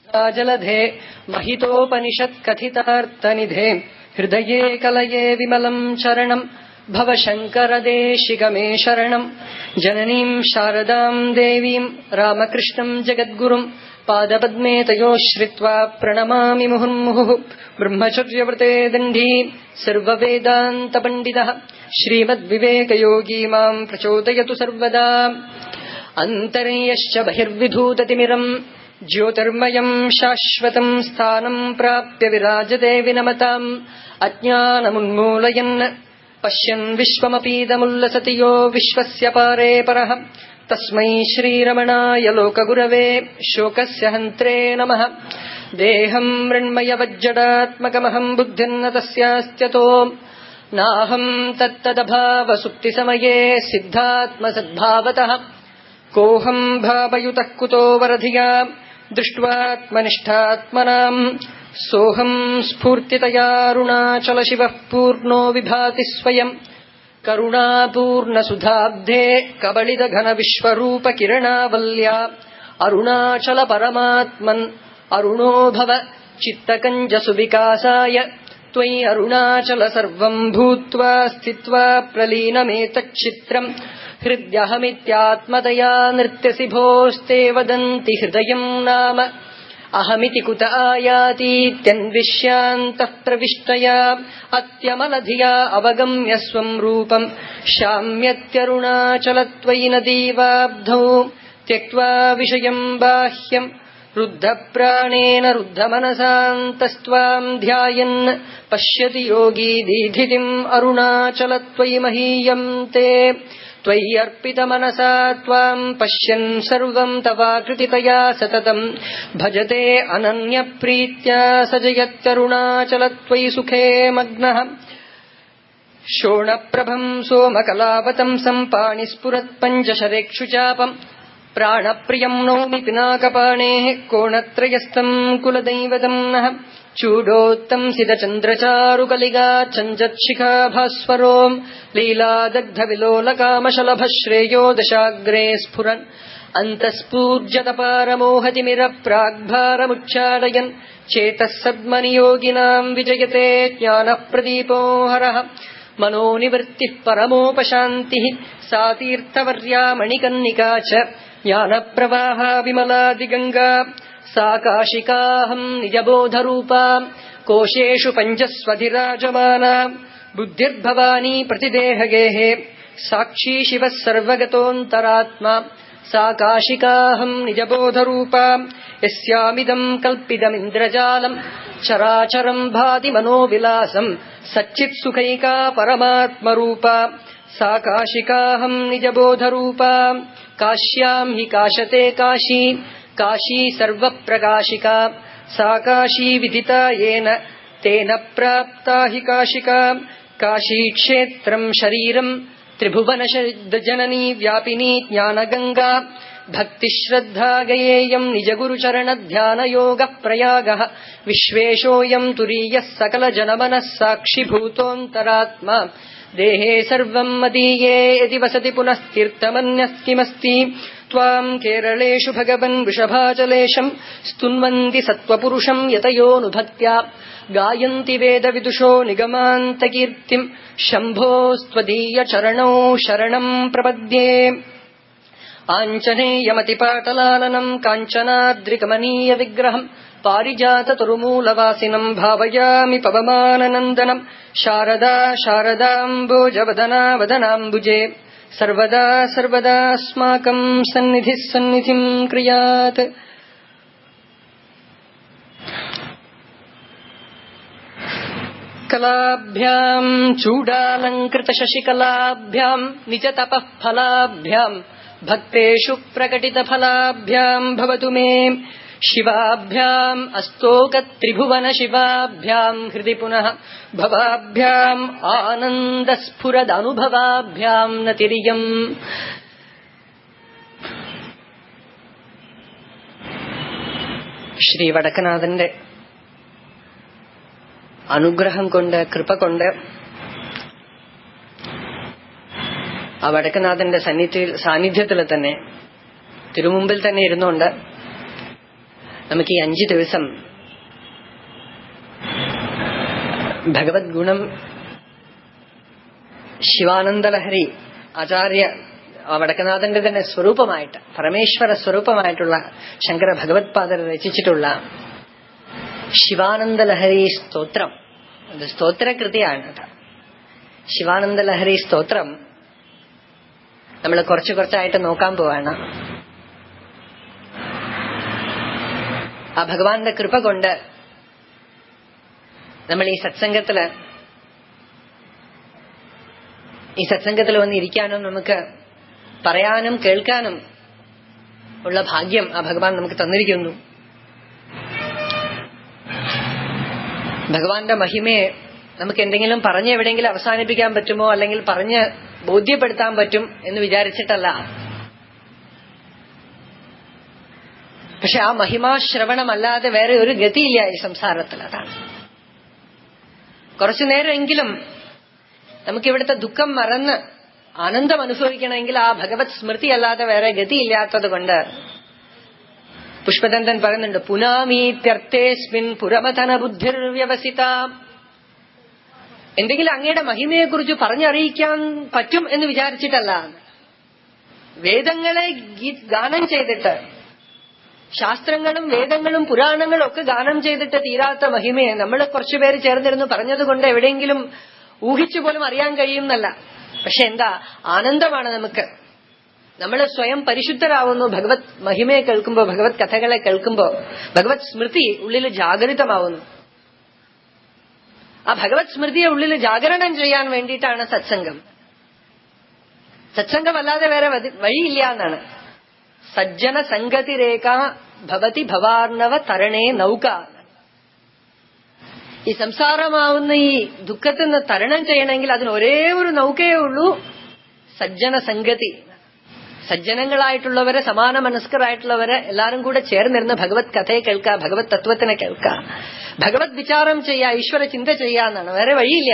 जलधे महितोपनिषत् कथितार्थनिधे हृदये कलये विमलम् चरणम् भव शङ्करदेशिकमे शरणम् जननीम् शारदाम् देवीम् रामकृष्णम् जगद्गुरुम् पादपद्मे तयोः श्रित्वा प्रणमामि मुहुर्मुहुः ब्रह्मचर्यव्रते दण्डी सर्ववेदान्तपण्डितः श्रीमद्विवेकयोगी माम् प्रचोदयतु सर्वदा अन्तर्यश्च बहिर्विधूततिमिरम् ज्योतिर्मयम् शाश्वतम् स्थानम् प्राप्य विराजते विनमताम् अज्ञानमुन्मूलयन् पश्यन् विश्वमपीदमुल्लसति यो विश्वस्य पारे परः तस्मै श्रीरमणाय लोकगुरवे शोकस्य हन्त्रे नमः। देहम् मृण्मयवज्जडात्मकमहम् बुद्धिर्न तस्यास्त्यतो नाहम् तत्तदभावसुप्तिसमये सिद्धात्मसद्भावतः कोऽहम् भावयुतः कुतो वरधिया दृष्ट्वात्मनिष्ठात्मनाम् सोऽहम् स्फूर्तितयारुणाचलशिवः पूर्णो विभाति स्वयम् करुणापूर्णसुधाब्धे कबलितघनविश्वरूपकिरणावल्या अरुणाचल परमात्मन् अरुणो भव चित्तकञ्जसुविकासाय त्वयि अरुणाचल सर्वम् भूत्वा स्थित्वा प्रलीनमेतच्चित्रम् हृद्यहमित्यात्मतया नृत्यसि भोस्ते वदन्ति हृदयम् नाम अहमिति कुत आयातीत्यन्विष्यान्तः प्रविष्टया अत्यमलधिया अवगम्य स्वम् रूपम् शाम्यत्यरुणाचलत्वयि नदीवाब्धौ त्यक्त्वा विषयम् बाह्यम् रुद्धप्राणेन रुद्धमनसान्तस्त्वाम् ध्यायन् पश्यति योगी दीधितिम् अरुणाचलत्वयि महीयम् ते त्वयि अर्पितमनसा त्वाम् पश्यन् सर्वम् तवाकृतितया सततम् भजते अनन्यप्रीत्या स जयत्यरुणाचलत्वयि सुखे मग्नः शोणप्रभम् सोमकलावतंसम् पाणिस्फुरत्पञ्चशरेक्षुचापम् प्राणप्रियम् नौमि पिनाकपाणेः कोणत्रयस्थम् कुलदैवतम् नः चूडोत्तंसितचन्द्रचारुकलिगा चञ्जत्शिखा भास्वरो लीलादग्धविलोलकामशलभः श्रेयो दशाग्रे स्फुरन् अन्तःस्फूर्जतपारमोहतिमिरप्राग्भारमुच्चाटयन् चेतः सद्मनियोगिनाम् विजयते ज्ञानः प्रदीपो हरः मनोनिवृत्तिः परमोपशान्तिः सा तीर्थवर्या मणिकन्निका च ज्ञानप्रवाहा विमलादिगङ्गा सा काशिकाहम् निजबोधरूपा कोशेषु पञ्चस्वधिराजमाना बुद्धिर्भवानी प्रतिदेहगेः साक्षी शिवः सर्वगतोऽन्तरात्मा सा काशिकाहम् निजबोधरूपा यस्यामिदम् कल्पितमिन्द्रजालम् चराचरम् भाति मनोविलासम् सच्चित्सुखैका परमात्मरूपा सा काशिकाहम् निजबोधरूपा काश्याम् हि काशते काशी काशी सर्वप्रकाशिका सा काशी विदिता येन तेन प्राप्ता हि काशिका काशीक्षेत्रम् शरीरम् त्रिभुवनशब्दजननी व्यापिनी ज्ञानगङ्गा भक्तिश्रद्धा गयेयम् निजगुरुचरणध्यानयोगः प्रयागः विश्वेशोऽयम् तुरीयः सकलजनमनः साक्षिभूतोऽन्तरात्मा देहे सर्वम् मदीये यदि वसति पुनस्तीर्थमन्यः किमस्ति त्वाम् केरळेषु भगवन् वृषभाचलेशम् स्तुन्वन्ति सत्त्वपुरुषम् यतयोऽनुभक्त्या गायन्ति वेदविदुषो निगमान्तकीर्तिम् शम्भोस्त्वदीयचरणौ शरणम् प्रपद्ये आञ्जनेयमतिपाटलाननम् काञ्चनाद्रिकमनीयविग्रहम् पारिजाततरुमूलवासिनम् भावयामि पवमाननन्दनम् शारदा शारदाम्बोजवदना वदनाम्बुजे सर्वदा सर्वदास्माकम् सन्निधिः सन्निधिम् क्रियात्। कलाभ्याम् चूडालङ्कृतशशिकलाभ्याम् निजतपः फलाभ्याम् भक्तेषु प्रकटितफलाभ्याम् भवतु मे शिवाभ्याम् अस्तोकत्रिभुवन शिवाभ्याम् हृदि पुनः भवाभ्याम् आनन्दस्फुरदनुभवाभ्याम् नतिरियम्। ശ്രീ വടക്കനാഥന്റെ അനുഗ്രഹം കൊണ്ട് കൃപ കൊണ്ട് ആ വടക്കനാഥന്റെ സാന്നിധ്യത്തിൽ തന്നെ തിരുമുമ്പിൽ തന്നെ ഇരുന്നുകൊണ്ട് നമുക്ക് ഈ 5 ദിവസം ഭഗവത് ഗുണം ശിവാനന്ദലഹരി ആചാര്യ വടക്കനാഥന്റെ തന്നെ സ്വരൂപമായിട്ട്, പരമേശ്വര സ്വരൂപമായിട്ടുള്ള ശങ്കര ഭഗവത്പാദർ രചിച്ചിട്ടുള്ള ശിവാനന്ദലഹരി സ്തോത്രം, അത് സ്തോത്രകൃതിയാണ്. ശിവാനന്ദലഹരി സ്തോത്രം നമ്മൾ കുറച്ചായിട്ട് നോക്കാൻ പോവാണ്. ആ ഭഗവാന്റെ കൃപ കൊണ്ട് നമ്മൾ ഈ സത്സംഗത്തിൽ വന്നിരിക്കാനും നമുക്ക് പറയാനും കേൾക്കാനും ഉള്ള ഭാഗ്യം ആ ഭഗവാൻ നമുക്ക് തന്നിരിക്കുന്നു. ഭഗവാന്റെ മഹിമയെ നമുക്ക് എന്തെങ്കിലും പറഞ്ഞ് എവിടെയെങ്കിലും അവസാനിപ്പിക്കാൻ പറ്റുമോ, അല്ലെങ്കിൽ പറഞ്ഞ് ബോധ്യപ്പെടുത്താൻ പറ്റും എന്ന് വിചാരിച്ചിട്ടല്ല. പക്ഷെ ആ മഹിമാശ്രവണമല്ലാതെ വേറെ ഒരു ഗതിയില്ല ഈ സംസാരത്തിൽ. അതാണ് കുറച്ചുനേരമെങ്കിലും നമുക്കിവിടുത്തെ ദുഃഖം മറന്ന് ആനന്ദം അനുഭവിക്കണമെങ്കിൽ ആ ഭഗവത് സ്മൃതി അല്ലാതെ വേറെ ഗതിയില്ലാത്തത് കൊണ്ട് പുഷ്പദന്തൻ പറയുന്നുണ്ട്, പുനാമീത്യർത്ഥേസ്മിൻ പുരമഥന ബുദ്ധിർവ്യവസിത. എന്തെങ്കിലും അങ്ങയുടെ മഹിമയെക്കുറിച്ച് പറഞ്ഞറിയിക്കാൻ പറ്റും എന്ന് വിചാരിച്ചിട്ടല്ല. വേദങ്ങളെ ഗാനം ചെയ്തിട്ട്, ശാസ്ത്രങ്ങളും വേദങ്ങളും പുരാണങ്ങളും ഒക്കെ ഗാനം ചെയ്തിട്ട് തീരാത്ത മഹിമയെ നമ്മൾ കുറച്ചുപേര് ചേർന്നിരുന്നു പറഞ്ഞതുകൊണ്ട് എവിടെയെങ്കിലും ഊഹിച്ചു പോലും അറിയാൻ കഴിയുന്നല്ല. പക്ഷെ എന്താ ആനന്ദമാണ് നമുക്ക്. നമ്മൾ സ്വയം പരിശുദ്ധരാവുന്നു ഭഗവത് മഹിമയെ കേൾക്കുമ്പോ, ഭഗവത് കഥകളെ കേൾക്കുമ്പോ. ഭഗവത് സ്മൃതി ഉള്ളിൽ ജാഗരിതമാവുന്നു. ആ ഭഗവത് സ്മൃതിയെ ഉള്ളിൽ ജാഗരണം ചെയ്യാൻ വേണ്ടിയിട്ടാണ് സത്സംഗം. സത്സംഗമല്ലാതെ വേറെ വഴിയില്ല എന്നാണ്. സജ്ജന സംഗതിരേഖ ഭവതി ഭവാർണവ തരണേ നൗക. ഈ സംസാരമാവുന്ന ഈ ദുഃഖത്തിൽ നിന്ന് തരണം ചെയ്യണമെങ്കിൽ അതിന് ഒരേ ഒരു നൗകയേ ഉള്ളൂ, സജ്ജന സംഗതി. സജ്ജനങ്ങളായിട്ടുള്ളവരെ, സമാന മനസ്കരായിട്ടുള്ളവരെ എല്ലാരും കൂടെ ചേർന്നിരുന്ന് ഭഗവത് കഥയെ കേൾക്കുക, ഭഗവത് തത്വത്തിനെ കേൾക്കുക, ഭഗവത് വിചാരം ചെയ്യുക, ഈശ്വര ചിന്ത ചെയ്യാന്നാണ്. വേറെ വഴിയില്ല.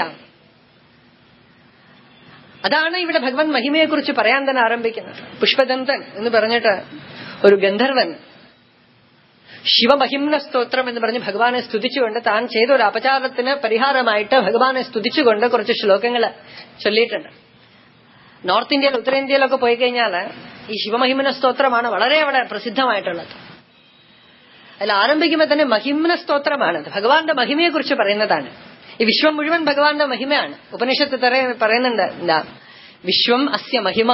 അതാണ് ഇവിടെ ഭഗവത് മഹിമയെക്കുറിച്ച് പറയാൻ തന്നെ ആരംഭിക്കുന്നത്. പുഷ്പദന്തൻ എന്ന് പറഞ്ഞിട്ട് ഒരു ഗന്ധർവൻ ശിവമഹിംന സ്തോത്രം എന്ന് പറഞ്ഞ് ഭഗവാനെ സ്തുതിച്ചുകൊണ്ട് താൻ ചെയ്ത ഒരു അപചാരത്തിന് പരിഹാരമായിട്ട് ഭഗവാനെ സ്തുതിച്ചുകൊണ്ട് കുറച്ച് ശ്ലോകങ്ങൾ ചൊല്ലിയിട്ടുണ്ട്. നോർത്ത് ഇന്ത്യയിൽ, ഉത്തരേന്ത്യയിലൊക്കെ പോയി കഴിഞ്ഞാൽ ഈ ശിവമഹിമന സ്തോത്രമാണ് വളരെ അവിടെ പ്രസിദ്ധമായിട്ടുള്ളത്. അതിൽ ആരംഭിക്കുമ്പോൾ തന്നെ മഹിംന സ്തോത്രമാണ്. ഭഗവാന്റെ മഹിമയെക്കുറിച്ച് പറയുന്നതാണ്. ഈ വിശ്വം മുഴുവൻ ഭഗവാന്റെ മഹിമയാണ്. ഉപനിഷത്ത് പറയുന്നുണ്ട്, എന്താ വിശ്വം അസ്യ മഹിമ.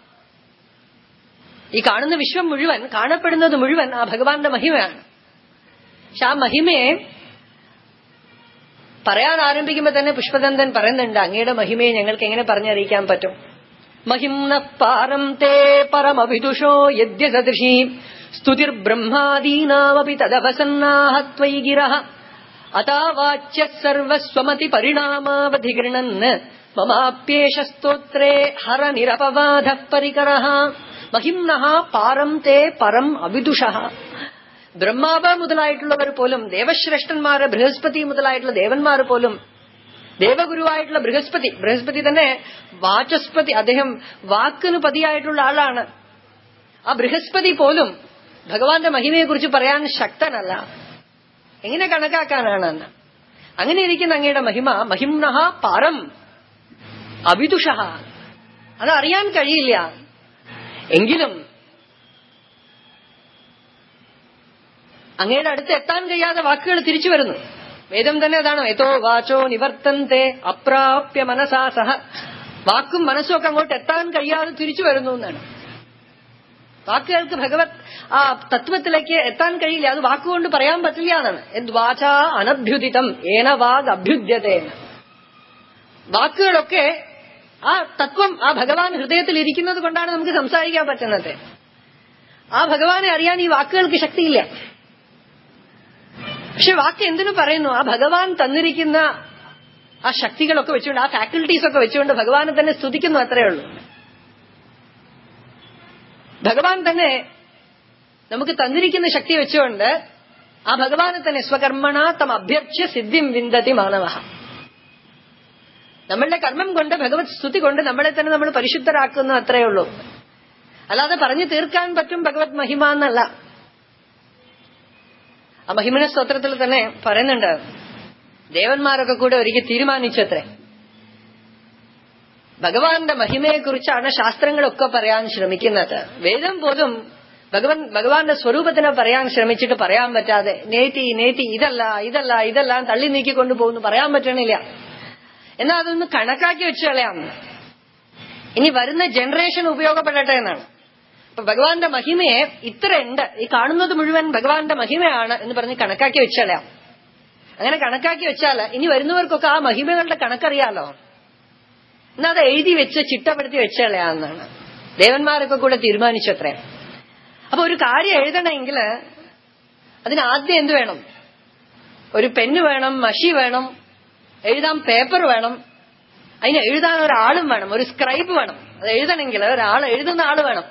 ഈ കാണുന്ന വിശ്വം മുഴുവൻ, കാണപ്പെടുന്നത് മുഴുവൻ ആ ഭഗവാന്റെ മഹിമയാണ്. പക്ഷെ ആ മഹിമയെ പറയാൻ ആരംഭിക്കുമ്പോ തന്നെ പുഷ്പദന്തൻ പറയുന്നുണ്ട്, അങ്ങയുടെ മഹിമയെ ഞങ്ങൾക്ക് എങ്ങനെ പറഞ്ഞറിയിക്കാൻ പറ്റും? മഹിംന പാരം തേ പരമവിദുഷോ യദ്യ സദൃശീ സ്തുതിർബ്രഹ്മാദീനാമപി തദവസന്നാഹത്വൈ ഗിരഃ അതാവാച്യ സർവസ്വമതി പരിണാമാവധിഗൃണൻ മമാപ്യേഷ സ്തോത്രേ ഹര നിരപവാദഃ പരികരഃ. മഹിംനഃ പാരം തേ പരം അവിദുഷഃ. ബ്രഹ്മാവ് മുതലായിട്ടുള്ളവർ പോലും, ദേവശ്രേഷ്ഠന്മാര്, ബൃഹസ്പതി മുതലായിട്ടുള്ള ദേവന്മാർ പോലും, ദേവഗുരുവായിട്ടുള്ള ബൃഹസ്പതി തന്നെ വാചസ്പതി, അദ്ദേഹം വാക്കിന് പതിയായിട്ടുള്ള ആളാണ്. ആ ബൃഹസ്പതി പോലും ഭഗവാന്റെ മഹിമയെക്കുറിച്ച് പറയാൻ ശക്തനല്ല. എങ്ങനെ കണക്കാക്കാനാണ്? അങ്ങനെ ഇരിക്കുന്ന അങ്ങയുടെ മഹിമ മഹിംനഃ പാരം അവിദുഷഃ, അതറിയാൻ കഴിയില്ല. എങ്കിലും അങ്ങയുടെ അടുത്ത് എത്താൻ കഴിയാതെ വാക്കുകൾ തിരിച്ചു വരുന്നു. വേദം തന്നെ അതാണ്, യതോ വാചോ നിവർത്തന്തെ അപ്രാപ്യ മനസാ സഹ. വാക്കും മനസ്സും ഒക്കെ അങ്ങോട്ട് എത്താൻ കഴിയാതെ തിരിച്ചു വരുന്നു എന്നാണ്. വാക്കുകൾക്ക് ഭഗവത് ആ തത്വത്തിലേക്ക് എത്താൻ കഴിയില്ല. അത് വാക്കുകൊണ്ട് പറയാൻ പറ്റില്ല എന്നാണ്. യദ്വാച അനഭ്യുദിതം ഏന വാഗ് അഭ്യുദ്യതേ. വാക്കുകളൊക്കെ ആ തത്വം, ആ ഭഗവാൻ ഹൃദയത്തിൽ ഇരിക്കുന്നത് കൊണ്ടാണ് നമുക്ക് സംസാരിക്കാൻ പറ്റുന്നത്. ആ ഭഗവാനെ അറിയാൻ ഈ വാക്കുകൾക്ക് ശക്തിയില്ല. പക്ഷെ വാക്ക് എന്തിനു പറയുന്നു? ആ ഭഗവാൻ തന്നിരിക്കുന്ന ആ ശക്തികളൊക്കെ വെച്ചുകൊണ്ട്, ആ ഫാക്കൽറ്റീസ് ഒക്കെ വെച്ചുകൊണ്ട് ഭഗവാനെ തന്നെ സ്തുതിക്കുന്നു, അത്രയേ ഉള്ളൂ. ഭഗവാൻ തന്നെ നമുക്ക് തന്നിരിക്കുന്ന ശക്തി വെച്ചുകൊണ്ട് ആ ഭഗവാനെ തന്നെ സ്വകർമ്മണ തം അഭ്യർച്ച്യ സിദ്ധിം വിന്ദതി മാനവഃ. നമ്മളുടെ കർമ്മം കൊണ്ട്, ഭഗവത് സ്തുതി കൊണ്ട് നമ്മളെ തന്നെ നമ്മൾ പരിശുദ്ധരാക്കുന്നു, അത്രയേ ഉള്ളൂ. അല്ലാതെ പറഞ്ഞു തീർക്കാൻ പറ്റും ഭഗവത് മഹിമ എന്നല്ല. ആ മഹിമന സ്തോത്രത്തിൽ തന്നെ പറയുന്നുണ്ട്, ദേവന്മാരൊക്കെ കൂടെ ഒരിക്കൽ തീരുമാനിച്ചത്രേ, ഭഗവാന്റെ മഹിമയെക്കുറിച്ചാണ് ശാസ്ത്രങ്ങളൊക്കെ പറയാൻ ശ്രമിക്കുന്നത്. വേദം പോലും ഭഗവാന്റെ സ്വരൂപത്തിനെ പറയാൻ ശ്രമിച്ചിട്ട് പറയാൻ പറ്റാതെ നേത്തി ഇതെല്ലാം തള്ളി നീക്കിക്കൊണ്ടു പോകുന്നു, പറയാൻ പറ്റണില്ല. എന്നാൽ അതൊന്ന് കണക്കാക്കി വെച്ച് കളയാം, ഇനി വരുന്ന ജനറേഷൻ ഉപയോഗപ്പെടട്ടെ എന്നാണ്. അപ്പൊ ഭഗവാന്റെ മഹിമയെ ഇത്ര ഉണ്ട്, ഈ കാണുന്നത് മുഴുവൻ ഭഗവാന്റെ മഹിമയാണ് എന്ന് പറഞ്ഞ് കണക്കാക്കി വെച്ച് കളയാം. അങ്ങനെ കണക്കാക്കി വെച്ചാൽ ഇനി വരുന്നവർക്കൊക്കെ ആ മഹിമകളുടെ കണക്കറിയാലോ. എന്നാ അത് എഴുതി വെച്ച് ചിട്ടപ്പെടുത്തി വെച്ച് കളയാന്നാണ് ദേവന്മാരൊക്കെ കൂടെ തീരുമാനിച്ചത്രേ. അപ്പൊ ഒരു കാര്യം എഴുതണമെങ്കിൽ അതിനാദ്യം എന്ത് വേണം? ഒരു പെന്ന് വേണം, മഷി വേണം, എഴുതാൻ പേപ്പർ വേണം, അതിന് എഴുതാൻ ഒരാളും വേണം, ഒരു സ്ക്രൈബ് വേണം. അത് എഴുതണമെങ്കിൽ എഴുതുന്ന ആള് വേണം.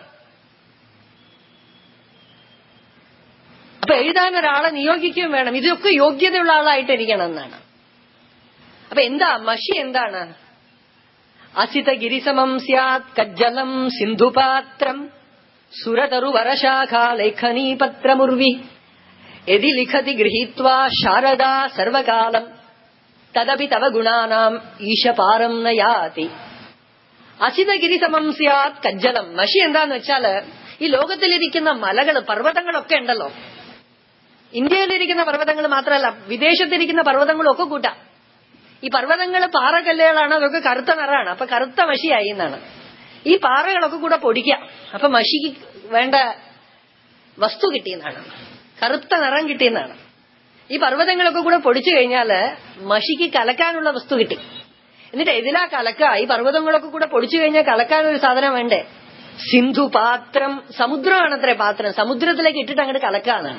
അപ്പൊ എഴുതാൻ ഒരാളെ നിയോഗിക്കുകയും വേണം. ഇതൊക്കെ യോഗ്യതയുള്ള ആളായിട്ടിരിക്കണം എന്നാണ്. അപ്പൊ എന്താ മഷി? എന്താണ്? അസിത ഗിരിസമം സ്യാത് കജ്ജലം സിന്ധുപാത്രം സുരതരു വരശാഖാ ലേഖനീ പത്രമുർവി യദി ലിഖതി ഗൃഹീത്വാ ശാരദാ സർവകാലം തദപി തവ ഗുണാനാം ഈശപാരം നയാതി. അസിതഗിരിസമം സ്യാത് കജ്ജലം. മഷി എന്താന്ന് വെച്ചാല് ഈ ലോകത്തിലിരിക്കുന്ന മലകള് പർവ്വതങ്ങളൊക്കെ ഉണ്ടല്ലോ, ഇന്ത്യയിലിരിക്കുന്ന പർവ്വതങ്ങൾ മാത്രമല്ല വിദേശത്തിരിക്കുന്ന പർവ്വതങ്ങളൊക്കെ കൂട്ടാം. ഈ പർവ്വതങ്ങള് പാറക്കല്ലുകളാണ്, അതൊക്കെ കറുത്ത നിറാണ്. അപ്പൊ കറുത്ത മഷിയായി എന്നാണ്. ഈ പാറകളൊക്കെ കൂടെ പൊടിക്കാം, അപ്പൊ മഷിക്ക് വേണ്ട വസ്തു കിട്ടിയെന്നാണ്, കറുത്ത നിറം കിട്ടിയെന്നാണ്. ഈ പർവ്വതങ്ങളൊക്കെ കൂടെ പൊടിച്ചു കഴിഞ്ഞാല് മഷിക്ക് കലക്കാനുള്ള വസ്തു കിട്ടി. എന്നിട്ട് ഇതിലാ കലക്ക. ഈ പർവ്വതങ്ങളൊക്കെ കൂടെ പൊടിച്ചു കഴിഞ്ഞാൽ കലക്കാനൊരു സാധനം വേണ്ടേ? സിന്ധുപാത്രം. സമുദ്രമാണത്രേ പാത്രം, സമുദ്രത്തിലേക്ക് ഇട്ടിട്ട് അങ്ങോട്ട് കലക്കാന്നാണ്.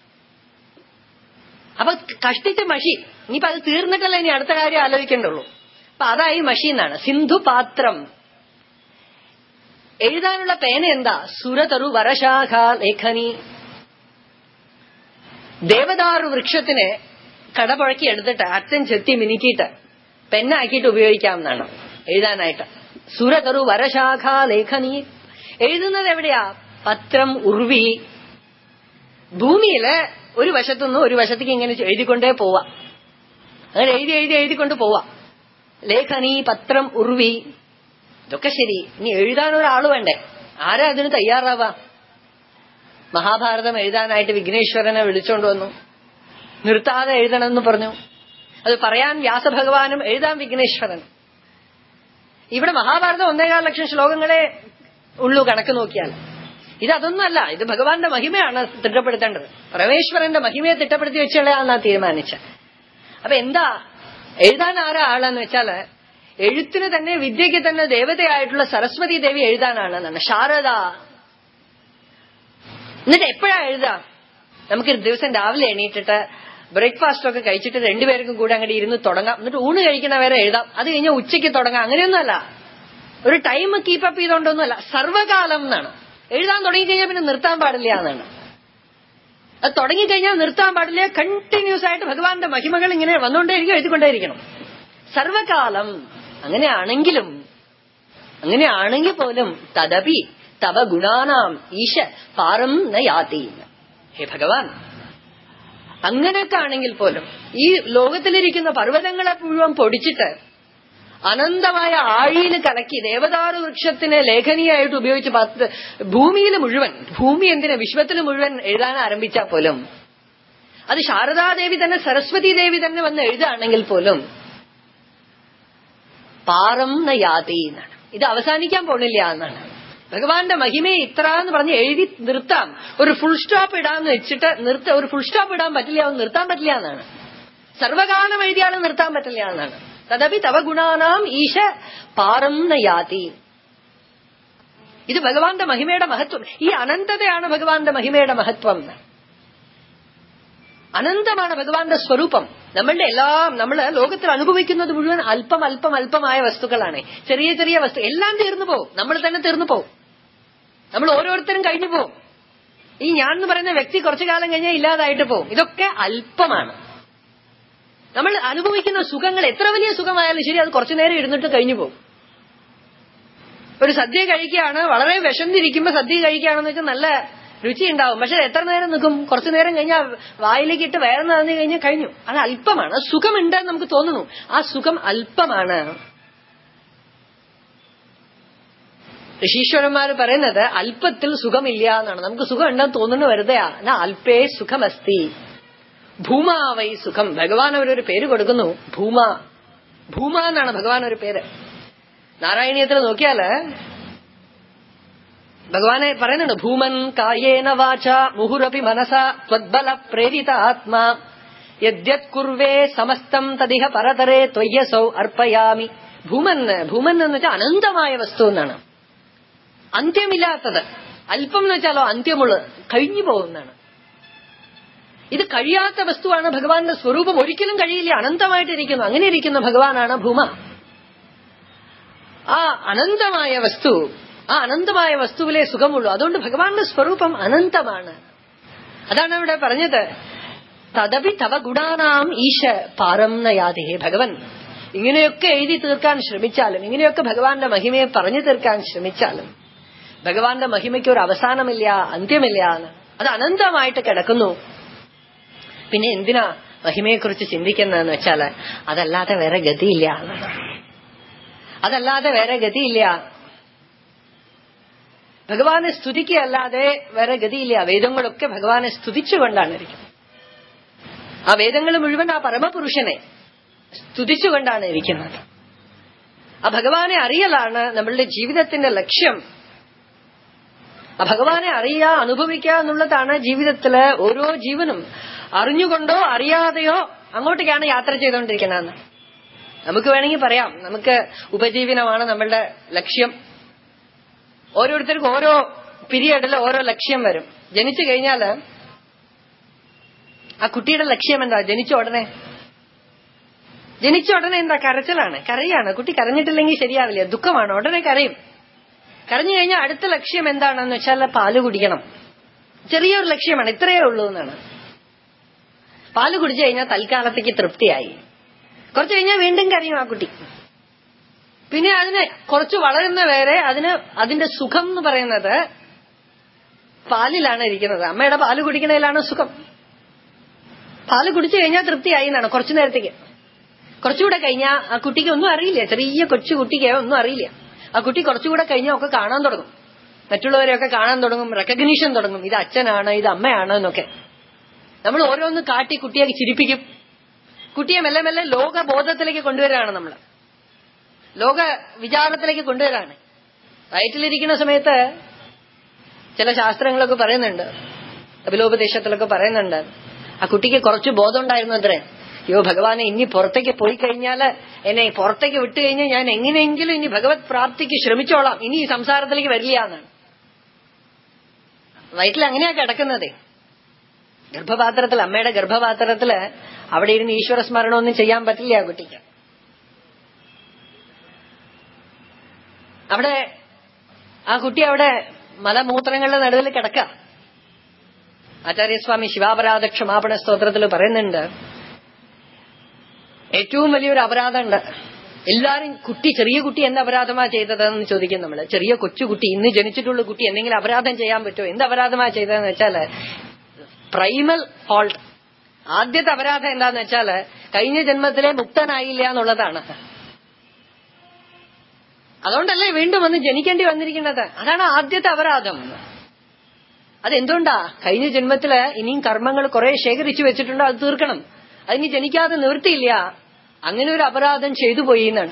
അപ്പൊ കഷ്ടിച്ച മഷി. ഇനിയിപ്പോ അത് തീർന്നിട്ടല്ല ഇനി അടുത്ത കാര്യം ആലോചിക്കേണ്ടുള്ളൂ. അപ്പൊ അതായി മഷി എന്നാണ്. സിന്ധുപാത്രം. എഴുതാനുള്ള പേന എന്താ? സുരതരു വരശാഖ ലേഖനി. ദേവദാരു വൃക്ഷത്തിനെ കടപുഴക്കി എടുത്തിട്ട് അറ്റം ചെത്തി മിനുക്കിയിട്ട് പെന്നാക്കിയിട്ട് ഉപയോഗിക്കാമെന്നാണ് എഴുതാനായിട്ട്. സുരതരു വരശാഖ ലേഖനി. എഴുതുന്നത് എവിടെയാ? പത്രം ഉർവി. ഭൂമിയില് ഒരു വശത്തുനിന്ന് ഒരു വശത്തേക്ക് ഇങ്ങനെ എഴുതിക്കൊണ്ടേ പോവാ. അങ്ങനെ എഴുതിക്കൊണ്ട് പോവാ. ലേഖനി പത്രം ഉർവി. ഇതൊക്കെ ശരി, ഇനി എഴുതാനൊരാള് വേണ്ടേ? ആരാ അതിന് തയ്യാറാവാ? മഹാഭാരതം എഴുതാനായിട്ട് വിഘ്നേശ്വരനെ വിളിച്ചോണ്ട് വന്നു. നിർത്താതെ എഴുതണമെന്ന് പറഞ്ഞു. അത് പറയാൻ വ്യാസഭഗവാനും എഴുതാൻ വിഘ്നേശ്വരൻ. ഇവിടെ മഹാഭാരതം 1.25 ലക്ഷം ശ്ലോകങ്ങളെ ഉള്ളൂ കണക്ക് നോക്കിയാൽ. ഇതൊന്നുമല്ല, ഇത് ഭഗവാന്റെ മഹിമയാണ് തിട്ടപ്പെടുത്തേണ്ടത്. പരമേശ്വരന്റെ മഹിമയെ തിട്ടപ്പെടുത്തി വെച്ചുള്ളയാളെന്നാ തീരുമാനിച്ച. അപ്പൊ എന്താ എഴുതാൻ ആരാ ആളെന്ന് വെച്ചാല് എഴുത്തിന് തന്നെ വിദ്യയ്ക്ക് തന്നെ ദേവതയായിട്ടുള്ള സരസ്വതി ദേവി എഴുതാനാണെന്നാണ്. ശാരദ. എന്നിട്ട് എപ്പോഴാ എഴുതാ? നമുക്കൊരു ദിവസം രാവിലെ എണീറ്റിട്ട് ബ്രേക്ക്ഫാസ്റ്റ് ഒക്കെ കഴിച്ചിട്ട് രണ്ടുപേർക്കും കൂടെ അങ്ങോട്ട് ഇരുന്ന് തുടങ്ങാം. എന്നിട്ട് ഊണ് കഴിക്കുന്നവരെ എഴുതാം. അത് കഴിഞ്ഞാൽ ഉച്ചയ്ക്ക് തുടങ്ങാം. അങ്ങനെയൊന്നുമല്ല, ഒരു ടൈം കീപ്പപ്പ് ചെയ്തോണ്ടൊന്നുമല്ല. സർവകാലം എന്നാണ്. എഴുതാൻ തുടങ്ങിക്കഴിഞ്ഞാൽ പിന്നെ നിർത്താൻ പാടില്ല എന്നാണ്. അത് തുടങ്ങിക്കഴിഞ്ഞാൽ നിർത്താൻ പാടില്ല. കണ്ടിന്യൂസ് ആയിട്ട് ഭഗവാന്റെ മഹിമകൾ ഇങ്ങനെ വന്നുകൊണ്ടേയിരിക്കും, എഴുതിക്കൊണ്ടേയിരിക്കണം. സർവകാലം. അങ്ങനെയാണെങ്കിൽ പോലും തദപി തവ ഗുണാനാം ഈശ പാരം നയാതി. ഹേ ഭഗവാൻ, അങ്ങനെയൊക്കെ ആണെങ്കിൽ പോലും ഈ ലോകത്തിലിരിക്കുന്ന പർവ്വതങ്ങളെ മുഴുവൻ പൊടിച്ചിട്ട് അനന്തമായ ആഴിയിൽ കലക്കി ദേവദാരു വൃക്ഷത്തിനെ ലേഖനിയായിട്ട് ഉപയോഗിച്ച് ഭൂമിയിൽ മുഴുവൻ, ഭൂമി എന്തിന് വിശ്വത്തിൽ മുഴുവൻ എഴുതാൻ ആരംഭിച്ചാൽ പോലും അത് ശാരദാദേവി തന്നെ സരസ്വതി ദേവി തന്നെ വന്ന് എഴുതുകയാണെങ്കിൽ പോലും പാരം നയാതി എന്നാണ്. ഇത് അവസാനിക്കാൻ പോണില്ല എന്നാണ്. ഭഗവാന്റെ മഹിമയെ ഇത്ര എന്ന് പറഞ്ഞ് എഴുതി നിർത്താം. ഒരു ഫുൾ സ്റ്റോപ്പ് ഇടാന്ന് വെച്ചിട്ട് ഒരു ഫുൾ സ്റ്റോപ്പ് ഇടാൻ പറ്റില്ല, നിർത്താൻ പറ്റില്ല എന്നാണ്. സർവകാലം എഴുതിയാലും നിർത്താൻ പറ്റില്ല എന്നാണ്. തദപി തവ ഗുണാനാം ഈശ പാരം നയാതി. ഇത് ഭഗവാന്റെ മഹിമയുടെ മഹത്വം. ഈ അനന്തതയാണ് ഭഗവാന്റെ മഹിമയുടെ മഹത്വം. അനന്തമാണ് ഭഗവാന്റെ സ്വരൂപം. നമ്മള് ലോകത്തിൽ അനുഭവിക്കുന്നത് മുഴുവൻ അല്പമായ വസ്തുക്കളാണ്. ചെറിയ ചെറിയ വസ്തു എല്ലാം തീർന്നു പോകും. നമ്മൾ തന്നെ തീർന്നു പോകും. നമ്മൾ ഓരോരുത്തരും കഴിഞ്ഞു പോകും. ഈ ഞാൻ എന്ന് പറയുന്ന വ്യക്തി കുറച്ചു കാലം കഴിഞ്ഞാൽ ഇല്ലാതായിട്ട് പോകും. ഇതൊക്കെ അല്പമാണ്. നമ്മൾ അനുഭവിക്കുന്ന സുഖങ്ങൾ എത്ര വലിയ സുഖമായാലും ശരി, അത് കുറച്ചു നേരം ഇരുന്നിട്ട് കഴിഞ്ഞു പോകും. ഒരു സദ്യ കഴിക്കുകയാണ്, വളരെ വിശന്നിരിക്കുമ്പോ സദ്യ കഴിക്കുകയാണെന്ന് വെച്ചാൽ നല്ല രുചി ഉണ്ടാവും. പക്ഷെ എത്ര നേരം നിൽക്കും? കുറച്ചു നേരം കഴിഞ്ഞാൽ വായിലേക്ക് ഇട്ട് വയറ് നിറഞ്ഞു കഴിഞ്ഞാൽ കഴിഞ്ഞു. അത് അല്പമാണ്. സുഖമുണ്ടെന്ന് നമുക്ക് തോന്നുന്നു, ആ സുഖം അല്പമാണ്. ഋഷീശ്വരന്മാർ പറയുന്നത് അല്പത്തിൽ സുഖമില്ല എന്നാണ്. നമുക്ക് സുഖം ഉണ്ടെന്ന് തോന്നുന്നു വെറുതെയാ. അല്പേ സുഖമസ്തി ഭൂമാവൈ സുഖം. ഭഗവാൻ അവരൊരു പേര് കൊടുക്കുന്നു, ഭൂമ. ഭൂമ എന്നാണ് ഭഗവാൻ ഒരു പേര്. നാരായണീയത്തിൽ നോക്കിയാല് ഭഗവാനെ പറയുന്നുണ്ട്, ഭൂമൻ കായേന വാച മുഹുരപി മനസ ത്വദ്ബല പ്രേരിത ആത്മാ യദ്യത് കുർവേ സമസ്തം തദിഹ പരതരേ ത്വയ്യസൗ അർപ്പയാമി. ഭൂമൻ, ഭൂമൻ എന്ന് വെച്ചാൽ അനന്തമായ വസ്തു എന്നാണ്, അന്ത്യമില്ലാത്തത്. അല്പം എന്ന് വെച്ചാലോ അന്ത്യമുള്ളത്, കഴിഞ്ഞു പോകുന്നതാണ്. ഇത് കഴിയാത്ത വസ്തുവാണ് ഭഗവാന്റെ സ്വരൂപം. ഒരിക്കലും കഴിയില്ല, അനന്തമായിട്ടിരിക്കുന്നു. അങ്ങനെ ഇരിക്കുന്ന ഭഗവാനാണ് ഭൂമ. ആ അനന്തമായ വസ്തു, ആ അനന്തമായ വസ്തുവിലെ സുഖമുള്ളൂ. അതുകൊണ്ട് ഭഗവാന്റെ സ്വരൂപം അനന്തമാണ്. അതാണ് അവിടെ പറഞ്ഞത്, തദപി തവ ഗുണാനാം ഈശ പാരം നയാതി. ഭഗവൻ ഇങ്ങനെയൊക്കെ എഴുതി തീർക്കാൻ ശ്രമിച്ചാലും, ഇങ്ങനെയൊക്കെ ഭഗവാന്റെ മഹിമയെ പറഞ്ഞു തീർക്കാൻ ശ്രമിച്ചാലും ഭഗവാന്റെ മഹിമയ്ക്ക് ഒരു അവസാനമില്ല, അന്ത്യമില്ല. അത് അനന്തമായിട്ട് കിടക്കുന്നു. പിന്നെ എന്തിനാ മഹിമയെക്കുറിച്ച് ചിന്തിക്കുന്നതെന്ന് വെച്ചാല് അതല്ലാതെ വേറെ ഗതിയില്ല, അതല്ലാതെ വേറെ ഗതിയില്ല. ഭഗവാനെ സ്തുതിക്കുകയല്ലാതെ വേറെ ഗതിയില്ല. വേദങ്ങളൊക്കെ ഭഗവാനെ സ്തുതിച്ചുകൊണ്ടാണ് ഇരിക്കുന്നത്. ആ വേദങ്ങൾ മുഴുവൻ ആ പരമപുരുഷനെ സ്തുതിച്ചുകൊണ്ടാണ് ഇരിക്കുന്നത്. ആ ഭഗവാനെ അറിയലാണ് നമ്മളുടെ ജീവിതത്തിന്റെ ലക്ഷ്യം. ആ ഭഗവാനെ അറിയുക, അനുഭവിക്കുക എന്നുള്ളതാണ് ജീവിതത്തില് ഓരോ ജീവനും അറിഞ്ഞുകൊണ്ടോ അറിയാതെയോ അങ്ങോട്ടേക്കാണ് യാത്ര ചെയ്തുകൊണ്ടിരിക്കുന്നതെന്ന് നമുക്ക് വേണമെങ്കിൽ പറയാം. നമുക്ക് ഉപജീവനമാണ് നമ്മളുടെ ലക്ഷ്യം. ഓരോരുത്തർക്കും ഓരോ പീരിയഡിൽ ഓരോ ലക്ഷ്യം വരും. ജനിച്ചു കഴിഞ്ഞാല് ആ കുട്ടിയുടെ ലക്ഷ്യം എന്താ? ജനിച്ച ഉടനെ എന്താ? കരച്ചിലാണ്, കരയാണ്. കുട്ടി കരഞ്ഞിട്ടില്ലെങ്കിൽ ശരിയാവില്ല, ദുഃഖമാണ്, ഉടനെ കരയും. കരഞ്ഞു കഴിഞ്ഞാൽ അടുത്ത ലക്ഷ്യം എന്താണെന്ന് വെച്ചാൽ പാല് കുടിക്കണം. ചെറിയൊരു ലക്ഷ്യമാണ്, ഇത്രയേ ഉള്ളൂ എന്നാണ്. പാല് കുടിച്ചു കഴിഞ്ഞാൽ തൽക്കാലത്തേക്ക് തൃപ്തിയായി. കുറച്ചു കഴിഞ്ഞാൽ വീണ്ടും കരയും ആ കുട്ടി. പിന്നെ അതിന് കുറച്ച് വളരുന്ന വരെ അതിന്റെ സുഖം എന്ന് പറയുന്നത് പാലിലാണ് ഇരിക്കുന്നത്. അമ്മയുടെ പാല് കുടിക്കുന്നതിലാണ് സുഖം. പാല് കുടിച്ചു കഴിഞ്ഞാൽ തൃപ്തിയായി എന്നാണ് കുറച്ചു നേരത്തേക്ക്. കുറച്ചുകൂടെ കഴിഞ്ഞാൽ ആ കുട്ടിക്ക് ഒന്നും അറിയില്ല, ചെറിയ കൊച്ചു കുട്ടിക്ക് ഒന്നും അറിയില്ല. ആ കുട്ടി കുറച്ചുകൂടെ കഴിഞ്ഞാൽ ഒക്കെ കാണാൻ തുടങ്ങും, മറ്റുള്ളവരെയൊക്കെ കാണാൻ തുടങ്ങും, റെക്കഗ്നീഷൻ തുടങ്ങും. ഇത് അച്ഛനാണ്, ഇത് അമ്മയാണ് എന്നൊക്കെ നമ്മൾ ഓരോന്ന് കാട്ടി കുട്ടിയെ ചിരിപ്പിക്കും. കുട്ടിയെ മെല്ലെ മെല്ലെ ലോകബോധത്തിലേക്ക് കൊണ്ടുവരാണ്, നമ്മൾ ലോക വിചാരത്തിലേക്ക് കൊണ്ടുവരാണ്. വയറ്റിലിരിക്കുന്ന സമയത്ത് ചില ശാസ്ത്രങ്ങളൊക്കെ പറയുന്നുണ്ട്, അഭിലോപദേശത്തിലൊക്കെ പറയുന്നുണ്ട്, ആ കുട്ടിക്ക് കുറച്ച് ബോധം ഉണ്ടായിരുന്നു അത്രേ. അയ്യോ ഭഗവാനെ, ഇനി പുറത്തേക്ക് പോയി കഴിഞ്ഞാല് എന്നെ പുറത്തേക്ക് വിട്ടു കഴിഞ്ഞാൽ ഞാൻ എങ്ങനെയെങ്കിലും ഇനി ഭഗവത് പ്രാപ്തിക്ക് ശ്രമിച്ചോളാം, ഇനി ഈ സംസാരത്തിലേക്ക് വരില്ല എന്നാണ്. വയറ്റിൽ അങ്ങനെയാ കിടക്കുന്നത്. ഗർഭപാത്രത്തിൽ, അമ്മയുടെ ഗർഭപാത്രത്തില് അവിടെ ഇരുന്ന് ഈശ്വര സ്മരണമൊന്നും ചെയ്യാൻ പറ്റില്ല ആ കുട്ടിക്ക്. അവിടെ ആ കുട്ടി അവിടെ മലമൂത്രങ്ങളുടെ നടുവിൽ കിടക്ക. ആചാര്യസ്വാമി ശിവാപരാധ ക്ഷമാപണ സ്തോത്രത്തിൽ പറയുന്നുണ്ട്, ഏറ്റവും വലിയൊരു അപരാധമുണ്ട്. എല്ലാരും ചെറിയ കുട്ടി എന്ത് അപരാധമാ ചെയ്തതെന്ന് ചോദിക്കും നമ്മള്. ചെറിയ കൊച്ചുകുട്ടി, ഇന്ന് ജനിച്ചിട്ടുള്ള കുട്ടി എന്തെങ്കിലും അപരാധം ചെയ്യാൻ പറ്റുമോ? എന്ത് അപരാധമാ ചെയ്തതെന്ന് വെച്ചാല് പ്രൈമൽ ഫോൾട്ട്, ആദ്യത്തെ അപരാധം എന്താന്ന് വെച്ചാല് കഴിഞ്ഞ ജന്മത്തിലെ മുക്തനായില്ല എന്നുള്ളതാണ്. അതുകൊണ്ടല്ലേ വീണ്ടും വന്ന് ജനിക്കേണ്ടി വന്നിരിക്കുന്നത്. അതാണ് ആദ്യത്തെ അപരാധം. അതെന്തുകൊണ്ടാ? കഴിഞ്ഞ ജന്മത്തില് ഇനിയും കർമ്മങ്ങൾ കുറെ ശേഖരിച്ചു വെച്ചിട്ടുണ്ട്, അത് തീർക്കണം. അതിന് ജനിക്കാതെ നിവൃത്തിയില്ല. അങ്ങനെ ഒരു അപരാധം ചെയ്തു പോയി എന്നാണ്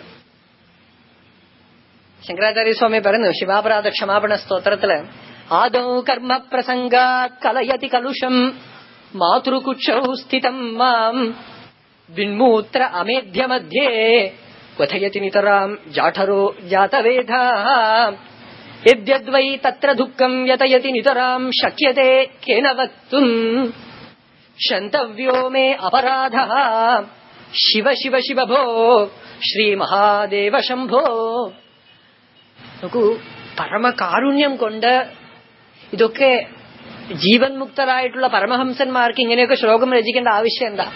ശങ്കരാചാര്യസ്വാമി പറയുന്നു ശിവാപരാധ ക്ഷമാപണ സ്തോത്രത്തില്. ആദൗ കർമ്മ പ്രസംഗാത് കലയതി കലുഷം മാതൃകുക്ഷൗ സ്ഥിതം മാം വിൺമൂത്ര അമേധ്യ മധ്യേ ക്വഥയതി നിതരാം ജാഠരോ ജാതവേധാ യദ്യദ്വൈ തത്ര ദുഃഖം യതയതി നിതരാം ശക്യത്തെ കേന വക്തും ക്ഷന്തവ്യോ മേ അപരാധഃ ശിവ ശിവ ശിവ ഭോ ശ്രീ മഹാദേവ ശംഭോ. നോക്കൂ, പരമകാരുണ്യം കൊണ്ട് ഇതൊക്കെ ജീവൻ മുക്തരായിട്ടുള്ള പരമഹംസന്മാർക്ക് ഇങ്ങനെയൊക്കെ ശ്ലോകം രചിക്കേണ്ട ആവശ്യം എന്താ?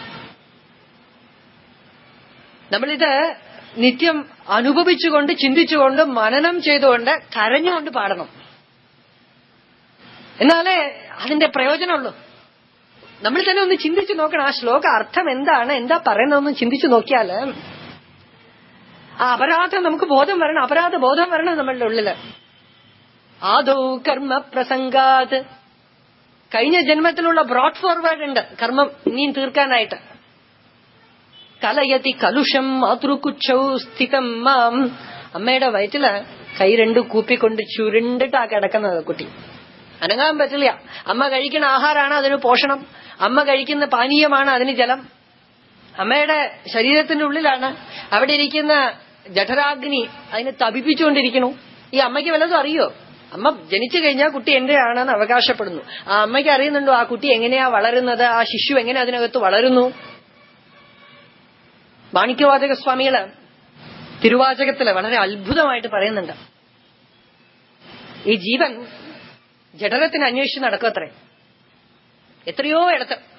നമ്മളിത് നിത്യം അനുഭവിച്ചുകൊണ്ട്, ചിന്തിച്ചുകൊണ്ട്, മനനം ചെയ്തുകൊണ്ട്, കരഞ്ഞുകൊണ്ട് പാടണം. എന്നാലേ അതിന്റെ പ്രയോജനമുള്ളൂ. നമ്മൾ തന്നെ ഒന്ന് ചിന്തിച്ചു നോക്കണം, ആ ശ്ലോക അർത്ഥം എന്താണ്, എന്താ പറയുന്നതെന്ന് ചിന്തിച്ചു നോക്കിയാല് ആ അപരാധം നമുക്ക് ബോധം വരണം, അപരാധ ബോധം വരണം നമ്മളുടെ ഉള്ളില്. ആദൗ കർമ്മ പ്രസംഗാത്, കഴിഞ്ഞ ജന്മത്തിലുള്ള ബ്രോഡ് ഫോർവേഡ് ഉണ്ട് കർമ്മം ഇനിയും തീർക്കാനായിട്ട്. കലയതി കലുഷം മാതൃകുച്ഛൗ സ്ഥിതം മാം, അമ്മയുടെ വയറ്റില് കൈ രണ്ടു കൂപ്പിക്കൊണ്ട് ചുരുണ്ടിട്ടാ കിടക്കുന്നത് കുട്ടി. അനങ്ങാൻ പറ്റില്ല. അമ്മ കഴിക്കുന്ന ആഹാരമാണ് അതിന് പോഷണം, അമ്മ കഴിക്കുന്ന പാനീയമാണ് അതിന് ജലം. അമ്മയുടെ ശരീരത്തിന്റെ ഉള്ളിലാണ് അവിടെ ഇരിക്കുന്ന ജഠരാഗ്നി അതിനെ തപിപ്പിച്ചുകൊണ്ടിരിക്കണു. ഈ അമ്മയ്ക്ക് വല്ലതും അറിയോ? അമ്മ ജനിച്ചു കഴിഞ്ഞാൽ കുട്ടി എന്റെ ആണെന്ന് അവകാശപ്പെടുന്നു. ആ അമ്മയ്ക്ക് അറിയുന്നുണ്ടോ ആ കുട്ടി എങ്ങനെയാ വളരുന്നത്, ആ ശിശു എങ്ങനെ അതിനകത്ത് വളരുന്നു? മാണിക്യവാചക സ്വാമികള് തിരുവാചകത്തില് വളരെ അത്ഭുതമായിട്ട് പറയുന്നുണ്ട്. ഈ ജീവൻ ജഠരത്തിന് അന്വേഷിച്ച് നടക്കത്രേ, എത്രയോ ഇടത്ത്.